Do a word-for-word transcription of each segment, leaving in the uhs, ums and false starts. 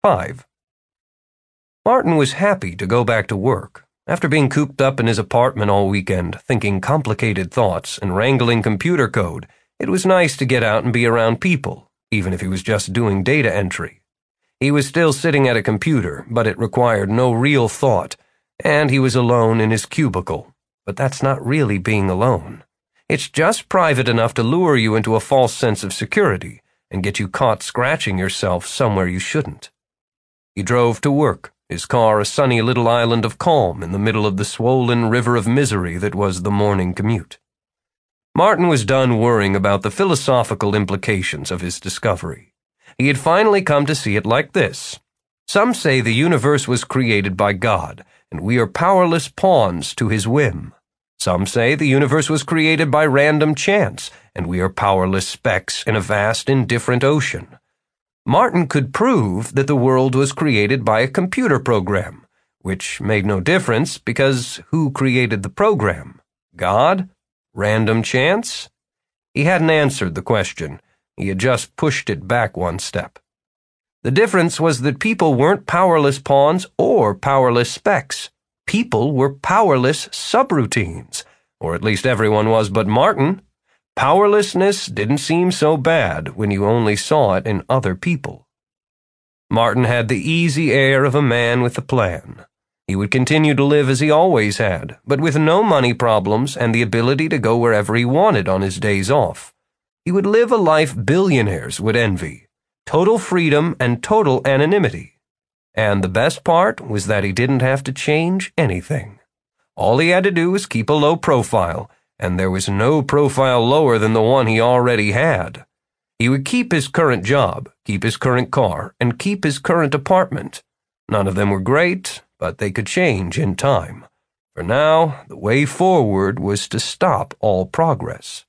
five. Martin was happy to go back to work. After being cooped up in his apartment all weekend, thinking complicated thoughts and wrangling computer code, it was nice to get out and be around people, even if he was just doing data entry. He was still sitting at a computer, but it required no real thought, and he was alone in his cubicle. But that's not really being alone. It's just private enough to lure you into a false sense of security and get you caught scratching yourself somewhere you shouldn't. He drove to work, his car a sunny little island of calm in the middle of the swollen river of misery that was the morning commute. Martin was done worrying about the philosophical implications of his discovery. He had finally come to see it like this. Some say the universe was created by God, and we are powerless pawns to his whim. Some say the universe was created by random chance, and we are powerless specks in a vast, indifferent ocean. Martin could prove that the world was created by a computer program, which made no difference because who created the program? God? Random chance? He hadn't answered the question. He had just pushed it back one step. The difference was that people weren't powerless pawns or powerless specks. People were powerless subroutines, or at least everyone was but Martin. Powerlessness didn't seem so bad when you only saw it in other people. Martin had the easy air of a man with a plan. He would continue to live as he always had, but with no money problems and the ability to go wherever he wanted on his days off. He would live a life billionaires would envy. Total freedom and total anonymity. And the best part was that he didn't have to change anything. All he had to do was keep a low profile, and there was no profile lower than the one he already had. He would keep his current job, keep his current car, and keep his current apartment. None of them were great, but they could change in time. For now, the way forward was to stop all progress.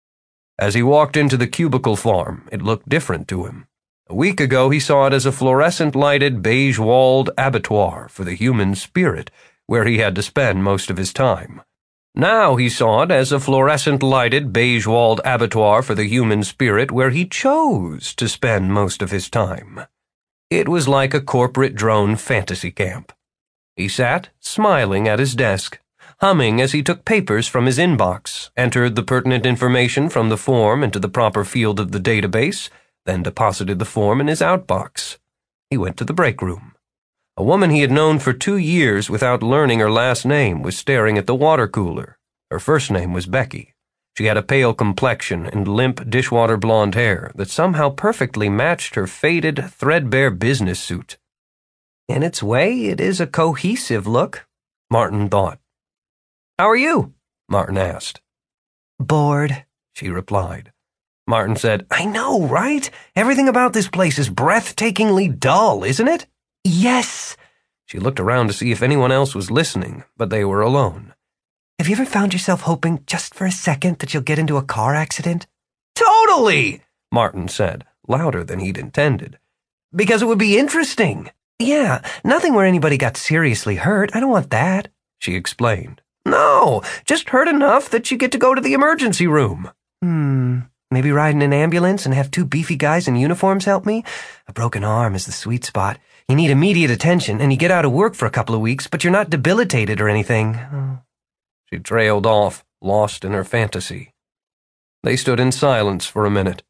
As he walked into the cubicle farm, it looked different to him. A week ago, he saw it as a fluorescent-lighted, beige-walled abattoir for the human spirit, where he had to spend most of his time. Now he saw it as a fluorescent-lighted, beige-walled abattoir for the human spirit, where he chose to spend most of his time. It was like a corporate drone fantasy camp. He sat, smiling at his desk, humming as he took papers from his inbox, entered the pertinent information from the form into the proper field of the database, then deposited the form in his outbox. He went to the break room. A woman he had known for two years without learning her last name was staring at the water cooler. Her first name was Becky. She had a pale complexion and limp dishwater blonde hair that somehow perfectly matched her faded, threadbare business suit. In its way, it is a cohesive look, Martin thought. "How are you?" Martin asked. "Bored," she replied. Martin said, "I know, right? Everything about this place is breathtakingly dull, isn't it?" "Yes." She looked around to see if anyone else was listening, but they were alone. "Have you ever found yourself hoping just for a second that you'll get into a car accident?" "Totally," Martin said, louder than he'd intended. "Because it would be interesting." "Yeah, nothing where anybody got seriously hurt. I don't want that," she explained. "No, just hurt enough that you get to go to the emergency room." Hmm... Maybe ride in an ambulance and have two beefy guys in uniforms help me? A broken arm is the sweet spot. You need immediate attention, and you get out of work for a couple of weeks, but you're not debilitated or anything. Oh. She trailed off, lost in her fantasy. They stood in silence for a minute.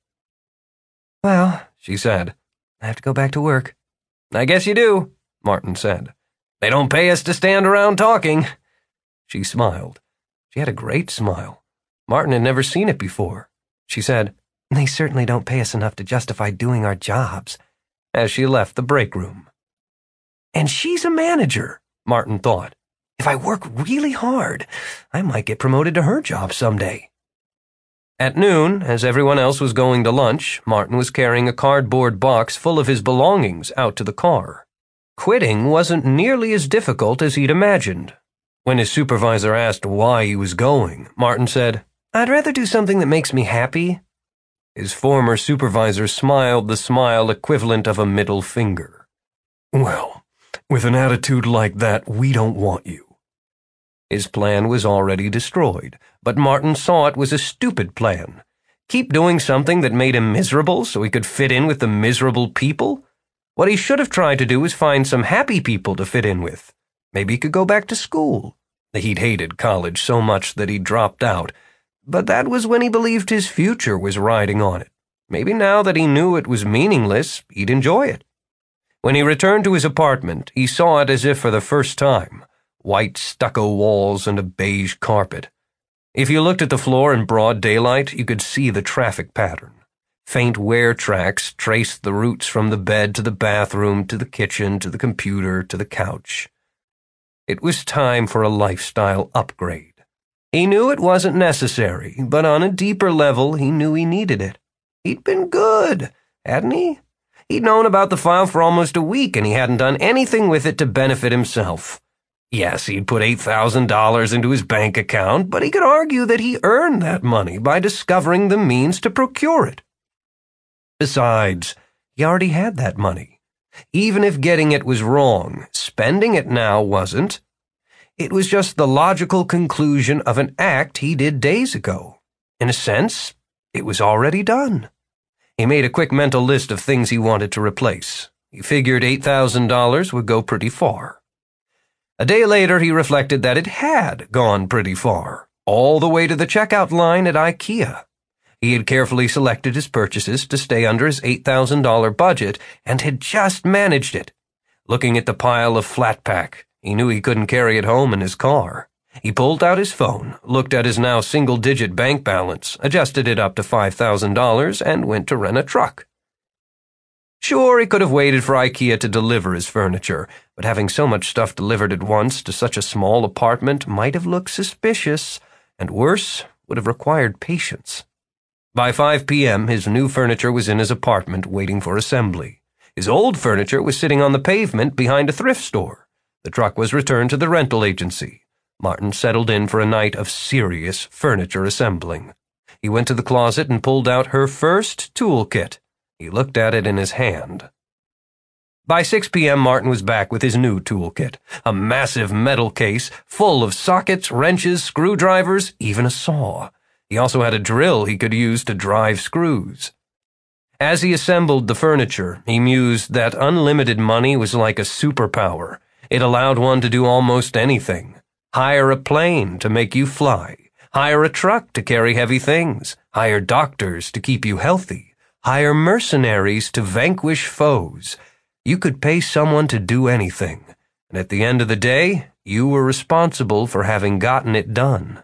"Well," she said, "I have to go back to work." "I guess you do," Martin said. "They don't pay us to stand around talking." She smiled. She had a great smile. Martin had never seen it before. She said, "They certainly don't pay us enough to justify doing our jobs," as she left the break room. And she's a manager, Martin thought. If I work really hard, I might get promoted to her job someday. At noon, as everyone else was going to lunch, Martin was carrying a cardboard box full of his belongings out to the car. Quitting wasn't nearly as difficult as he'd imagined. When his supervisor asked why he was going, Martin said, "I'd rather do something that makes me happy." His former supervisor smiled the smile equivalent of a middle finger. "Well, with an attitude like that, we don't want you." His plan was already destroyed, but Martin saw it was a stupid plan. Keep doing something that made him miserable so he could fit in with the miserable people? What he should have tried to do was find some happy people to fit in with. Maybe he could go back to school. He'd hated college so much that he dropped out, but that was when he believed his future was riding on it. Maybe now that he knew it was meaningless, he'd enjoy it. When he returned to his apartment, he saw it as if for the first time. White stucco walls and a beige carpet. If you looked at the floor in broad daylight, you could see the traffic pattern. Faint wear tracks traced the routes from the bed to the bathroom to the kitchen to the computer to the couch. It was time for a lifestyle upgrade. He knew it wasn't necessary, but on a deeper level, he knew he needed it. He'd been good, hadn't he? He'd known about the file for almost a week, and he hadn't done anything with it to benefit himself. Yes, he'd put eight thousand dollars into his bank account, but he could argue that he earned that money by discovering the means to procure it. Besides, he already had that money. Even if getting it was wrong, spending it now wasn't. It was just the logical conclusion of an act he did days ago. In a sense, it was already done. He made a quick mental list of things he wanted to replace. He figured eight thousand dollars would go pretty far. A day later, he reflected that it had gone pretty far, all the way to the checkout line at IKEA. He had carefully selected his purchases to stay under his eight thousand dollars budget and had just managed it. Looking at the pile of flat pack, he knew he couldn't carry it home in his car. He pulled out his phone, looked at his now single-digit bank balance, adjusted it up to five thousand dollars, and went to rent a truck. Sure, he could have waited for IKEA to deliver his furniture, but having so much stuff delivered at once to such a small apartment might have looked suspicious, and worse, would have required patience. By five p.m., his new furniture was in his apartment waiting for assembly. His old furniture was sitting on the pavement behind a thrift store. The truck was returned to the rental agency. Martin settled in for a night of serious furniture assembling. He went to the closet and pulled out her first toolkit. He looked at it in his hand. By six p.m., Martin was back with his new toolkit, a massive metal case full of sockets, wrenches, screwdrivers, even a saw. He also had a drill he could use to drive screws. As he assembled the furniture, he mused that unlimited money was like a superpower. It allowed one to do almost anything. Hire a plane to make you fly. Hire a truck to carry heavy things. Hire doctors to keep you healthy. Hire mercenaries to vanquish foes. You could pay someone to do anything, and at the end of the day, you were responsible for having gotten it done.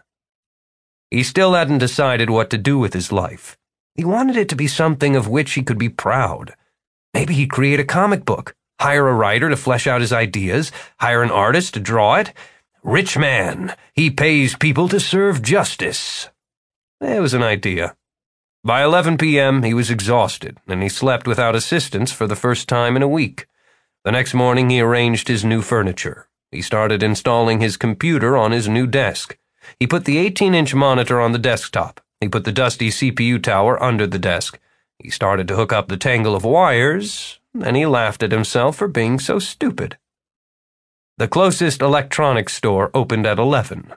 He still hadn't decided what to do with his life. He wanted it to be something of which he could be proud. Maybe he'd create a comic book, hire a writer to flesh out his ideas, hire an artist to draw it. Rich man, he pays people to serve justice. It was an idea. By eleven p.m., he was exhausted, and he slept without assistance for the first time in a week. The next morning, he arranged his new furniture. He started installing his computer on his new desk. He put the eighteen-inch monitor on the desktop. He put the dusty C P U tower under the desk. He started to hook up the tangle of wires, and he laughed at himself for being so stupid. The closest electronics store opened at eleven.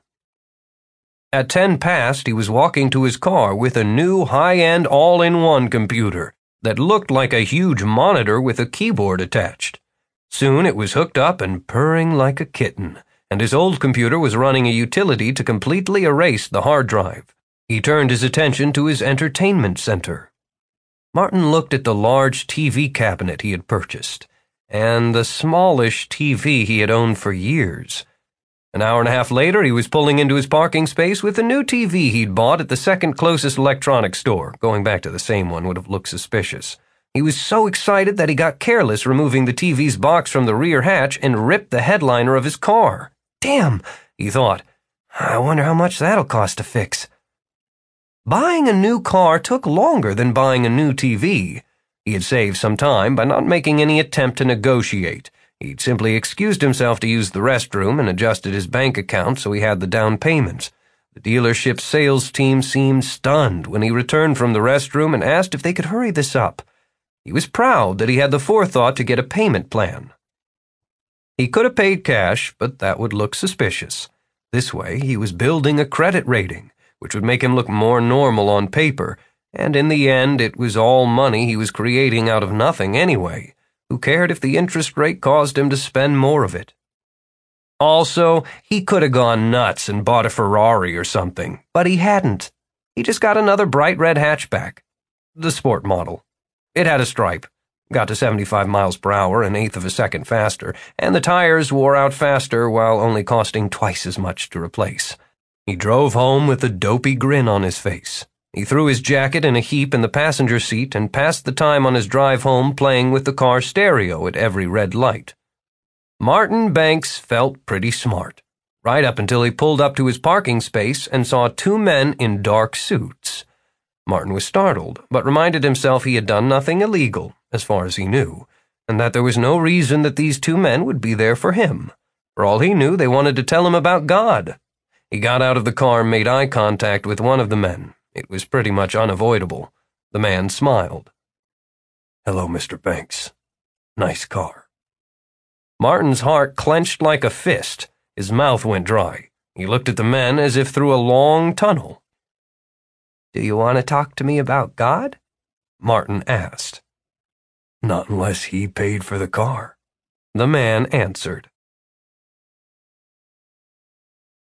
At ten past, he was walking to his car with a new high-end all-in-one computer that looked like a huge monitor with a keyboard attached. Soon it was hooked up and purring like a kitten, and his old computer was running a utility to completely erase the hard drive. He turned his attention to his entertainment center. Martin looked at the large T V cabinet he had purchased, and the smallish T V he had owned for years. An hour and a half later, he was pulling into his parking space with a new T V he'd bought at the second closest electronics store. Going back to the same one would have looked suspicious. He was so excited that he got careless, removing the T V's box from the rear hatch and ripped the headliner of his car. Damn, he thought. I wonder how much that'll cost to fix. Buying a new car took longer than buying a new T V. He had saved some time by not making any attempt to negotiate. He'd simply excused himself to use the restroom and adjusted his bank account so he had the down payments. The dealership's sales team seemed stunned when he returned from the restroom and asked if they could hurry this up. He was proud that he had the forethought to get a payment plan. He could have paid cash, but that would look suspicious. This way, he was building a credit rating, which would make him look more normal on paper, and in the end, it was all money he was creating out of nothing anyway. Who cared if the interest rate caused him to spend more of it? Also, he could have gone nuts and bought a Ferrari or something, but he hadn't. He just got another bright red hatchback. The sport model. It had a stripe, got to seventy-five miles per hour, an eighth of a second faster, and the tires wore out faster while only costing twice as much to replace. He drove home with a dopey grin on his face. He threw his jacket in a heap in the passenger seat and passed the time on his drive home playing with the car stereo at every red light. Martin Banks felt pretty smart, right up until he pulled up to his parking space and saw two men in dark suits. Martin was startled, but reminded himself he had done nothing illegal, as far as he knew, and that there was no reason that these two men would be there for him. For all he knew, they wanted to tell him about God. He got out of the car and made eye contact with one of the men. It was pretty much unavoidable. The man smiled. "Hello, Mister Banks. Nice car." Martin's heart clenched like a fist. His mouth went dry. He looked at the men as if through a long tunnel. "Do you want to talk to me about God?" Martin asked. "Not unless he paid for the car," the man answered.